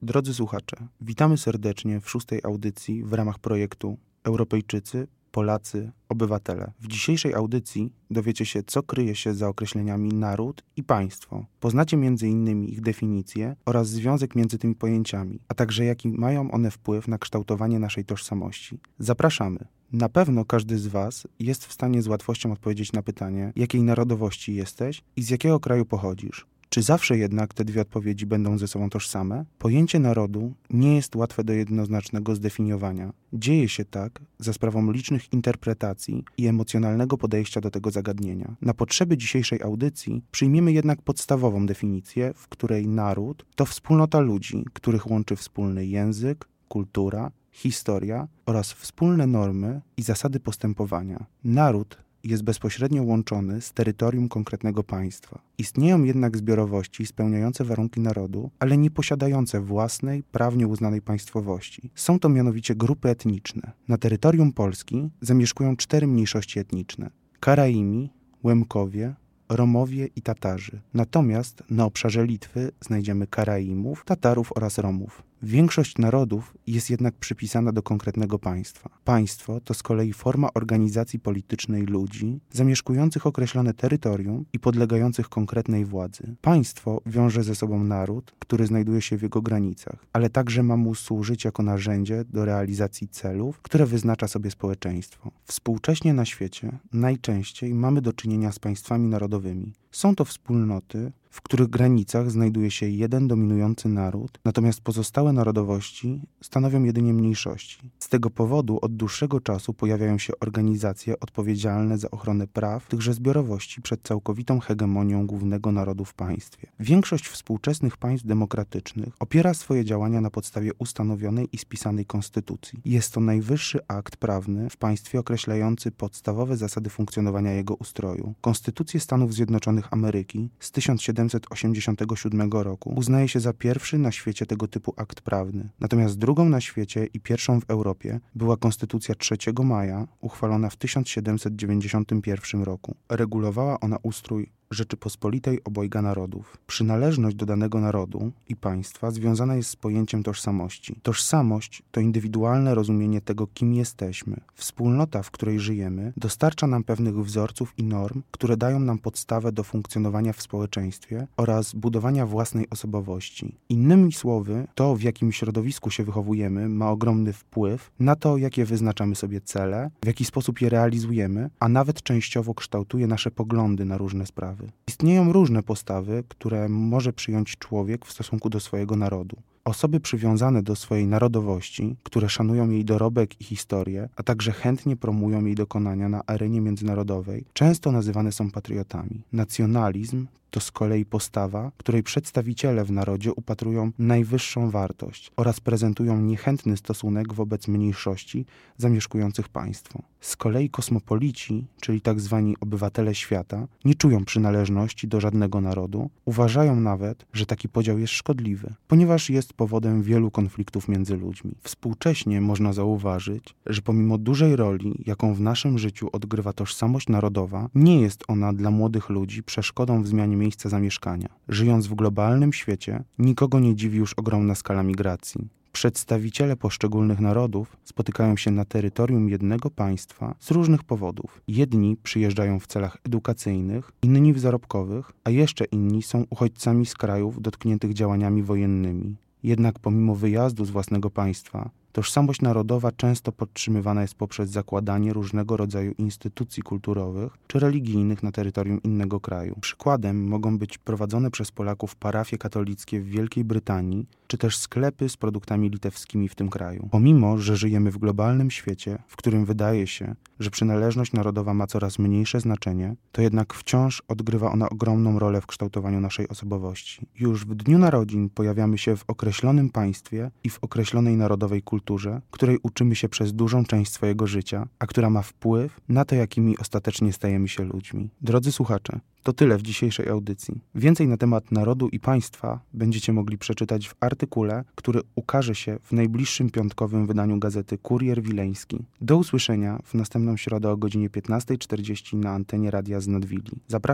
Drodzy słuchacze, witamy serdecznie w 6. audycji w ramach projektu Europejczycy, Polacy, Obywatele. W dzisiejszej audycji dowiecie się, co kryje się za określeniami naród i państwo. Poznacie m.in. ich definicje oraz związek między tymi pojęciami, a także jaki mają one wpływ na kształtowanie naszej tożsamości. Zapraszamy! Na pewno każdy z Was jest w stanie z łatwością odpowiedzieć na pytanie, jakiej narodowości jesteś i z jakiego kraju pochodzisz. Czy zawsze jednak te dwie odpowiedzi będą ze sobą tożsame? Pojęcie narodu nie jest łatwe do jednoznacznego zdefiniowania. Dzieje się tak za sprawą licznych interpretacji i emocjonalnego podejścia do tego zagadnienia. Na potrzeby dzisiejszej audycji przyjmiemy jednak podstawową definicję, w której naród to wspólnota ludzi, których łączy wspólny język, kultura, historia oraz wspólne normy i zasady postępowania. Naród jest bezpośrednio łączony z terytorium konkretnego państwa. Istnieją jednak zbiorowości spełniające warunki narodu, ale nie posiadające własnej, prawnie uznanej państwowości. Są to mianowicie grupy etniczne. Na terytorium Polski zamieszkują 4 mniejszości etniczne: Karaimi, Łemkowie, Romowie i Tatarzy. Natomiast na obszarze Litwy znajdziemy Karaimów, Tatarów oraz Romów. Większość narodów jest jednak przypisana do konkretnego państwa. Państwo to z kolei forma organizacji politycznej ludzi zamieszkujących określone terytorium i podlegających konkretnej władzy. Państwo wiąże ze sobą naród, który znajduje się w jego granicach, ale także ma mu służyć jako narzędzie do realizacji celów, które wyznacza sobie społeczeństwo. Współcześnie na świecie najczęściej mamy do czynienia z państwami narodowymi. Są to wspólnoty, w których granicach znajduje się jeden dominujący naród, natomiast pozostałe narodowości stanowią jedynie mniejszości. Z tego powodu od dłuższego czasu pojawiają się organizacje odpowiedzialne za ochronę praw tychże zbiorowości przed całkowitą hegemonią głównego narodu w państwie. Większość współczesnych państw demokratycznych opiera swoje działania na podstawie ustanowionej i spisanej konstytucji. Jest to najwyższy akt prawny w państwie określający podstawowe zasady funkcjonowania jego ustroju. Konstytucję Stanów Zjednoczonych Ameryki z 1787 roku uznaje się za pierwszy na świecie tego typu akt prawny. Natomiast drugą na świecie i pierwszą w Europie była Konstytucja 3 maja, uchwalona w 1791 roku. Regulowała ona ustrój Rzeczypospolitej obojga narodów. Przynależność do danego narodu i państwa związana jest z pojęciem tożsamości. Tożsamość to indywidualne rozumienie tego, kim jesteśmy. Wspólnota, w której żyjemy, dostarcza nam pewnych wzorców i norm, które dają nam podstawę do funkcjonowania w społeczeństwie oraz budowania własnej osobowości. Innymi słowy, to, w jakim środowisku się wychowujemy, ma ogromny wpływ na to, jakie wyznaczamy sobie cele, w jaki sposób je realizujemy, a nawet częściowo kształtuje nasze poglądy na różne sprawy. Istnieją różne postawy, które może przyjąć człowiek w stosunku do swojego narodu. Osoby przywiązane do swojej narodowości, które szanują jej dorobek i historię, a także chętnie promują jej dokonania na arenie międzynarodowej, często nazywane są patriotami. Nacjonalizm to z kolei postawa, której przedstawiciele w narodzie upatrują najwyższą wartość oraz prezentują niechętny stosunek wobec mniejszości zamieszkujących państwo. Z kolei kosmopolici, czyli tak zwani obywatele świata, nie czują przynależności do żadnego narodu, uważają nawet, że taki podział jest szkodliwy, ponieważ jest powodem wielu konfliktów między ludźmi. Współcześnie można zauważyć, że pomimo dużej roli, jaką w naszym życiu odgrywa tożsamość narodowa, nie jest ona dla młodych ludzi przeszkodą w zmianie miejsca zamieszkania. Żyjąc w globalnym świecie, nikogo nie dziwi już ogromna skala migracji. Przedstawiciele poszczególnych narodów spotykają się na terytorium jednego państwa z różnych powodów. Jedni przyjeżdżają w celach edukacyjnych, inni w zarobkowych, a jeszcze inni są uchodźcami z krajów dotkniętych działaniami wojennymi. Jednak pomimo wyjazdu z własnego państwa, tożsamość narodowa często podtrzymywana jest poprzez zakładanie różnego rodzaju instytucji kulturowych czy religijnych na terytorium innego kraju. Przykładem mogą być prowadzone przez Polaków parafie katolickie w Wielkiej Brytanii, czy też sklepy z produktami litewskimi w tym kraju. Pomimo, że żyjemy w globalnym świecie, w którym wydaje się, że przynależność narodowa ma coraz mniejsze znaczenie, to jednak wciąż odgrywa ona ogromną rolę w kształtowaniu naszej osobowości. Już w dniu narodzin pojawiamy się w określonym państwie i w określonej narodowej kulturze, której uczymy się przez dużą część swojego życia, a która ma wpływ na to, jakimi ostatecznie stajemy się ludźmi. Drodzy słuchacze, to tyle w dzisiejszej audycji. Więcej na temat narodu i państwa będziecie mogli przeczytać w artykule, który ukaże się w najbliższym piątkowym wydaniu gazety Kurier Wileński. Do usłyszenia w następną środę o godzinie 15:40 na antenie Radia z Nadwili. Zapraszam